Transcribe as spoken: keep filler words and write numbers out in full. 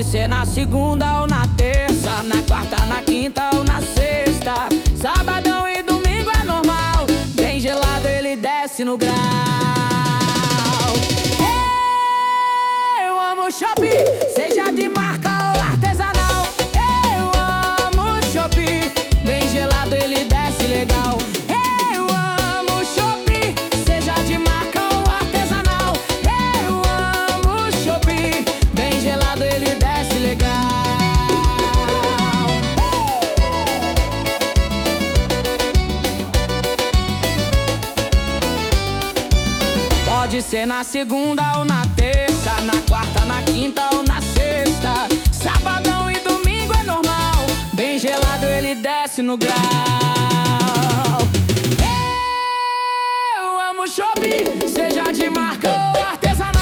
ser na segunda ou na terça, na quarta, na quinta ou na sexta. Sabadão e domingo é normal, bem gelado ele desce no grau. Eu amo shopping, seja de marca ou artesanal. Eu amo shopping, bem gelado ele desce legal. Eu amo shopping, seja de marca ou artesanal. Eu amo shopping, bem gelado ele desce legal. Pode ser na segunda ou na terça, na quarta, na quinta ou na sexta. Sabadão e domingo é normal, bem gelado ele desce no grau. Eu amo shopping, seja de marca ou artesanal.